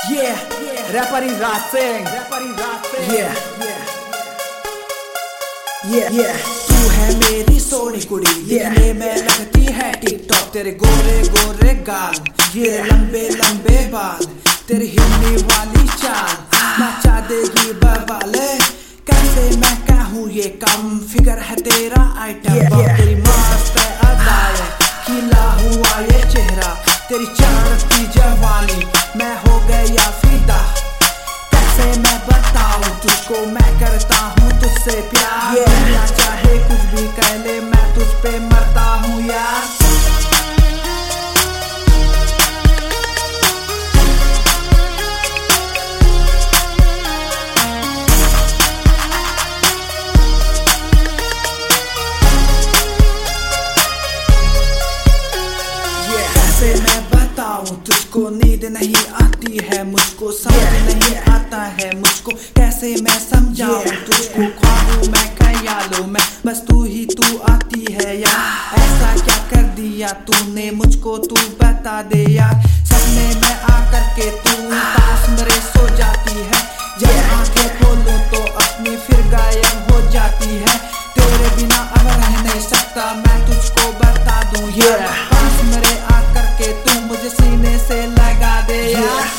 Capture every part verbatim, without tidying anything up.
Yeah, rapper in Racing, rapper in Racing. Yeah, yeah, yeah, yeah. तू है मेरी सोनी कुड़ी, दिखने में लगती है टिकटॉक। तेरे गोरे गोरे गाल, ये लंबे लंबे बाल, तेरी हिलने वाली चाल नचा देगी बवाले। कैसे मैं कहूँ ये कम फिगर है तेरा आइटम। yeah, yeah. तेरी मस्त अदाएं, खिला हुआ ये चेहरा, तेरी चढ़ती जवानी मैं हो गया फिदा। कैसे मैं बताऊं तुझको मैं करता हूँ तुझसे प्यार। yeah. चाहे कुछ भी कह ले मैं तुझ पे मरता हूँ यार। कैसे मैं बताऊं तुझको नींद नहीं आती है मुझको, समझ yeah, नहीं yeah. आता है मुझको। कैसे मैं समझाऊं yeah, तुझको yeah. ख्वाबों में ख्यालों में बस तू ही तू आती है यार। ऐसा क्या कर दिया तूने मुझको तू बता दे यार। सपने में आकर के तू पास मेरे सो जाती है, जब yeah, आंखें खोलूं तो अपनी फिर गायब हो जाती है। तेरे बिना अब रह नहीं सकता मैं तुझको बता दूं यार। yeah. पास मेरे आकर के तू मुझे सीने से लगा दे यार। yeah.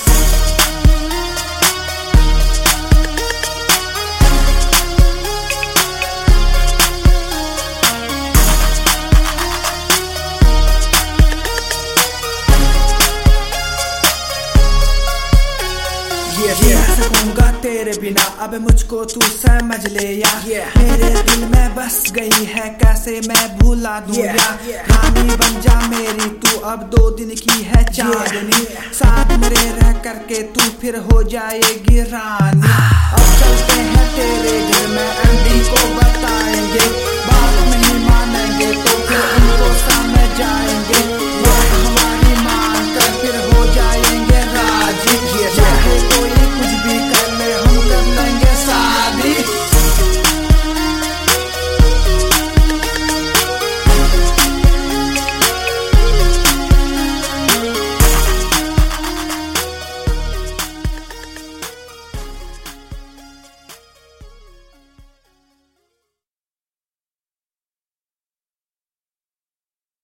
yeah. सकूंगा तेरे बिना अब मुझको तू समझ ले यार। yeah. मेरे दिल में बस गई है कैसे मैं भूला दूं yeah. यार। yeah. रानी बन जा मेरी तू अब दो दिन की है चांदनी। yeah. साथ मेरे रह करके तू फिर हो जाएगी रानी। अब चलते हैं तेरे घर में अंडी को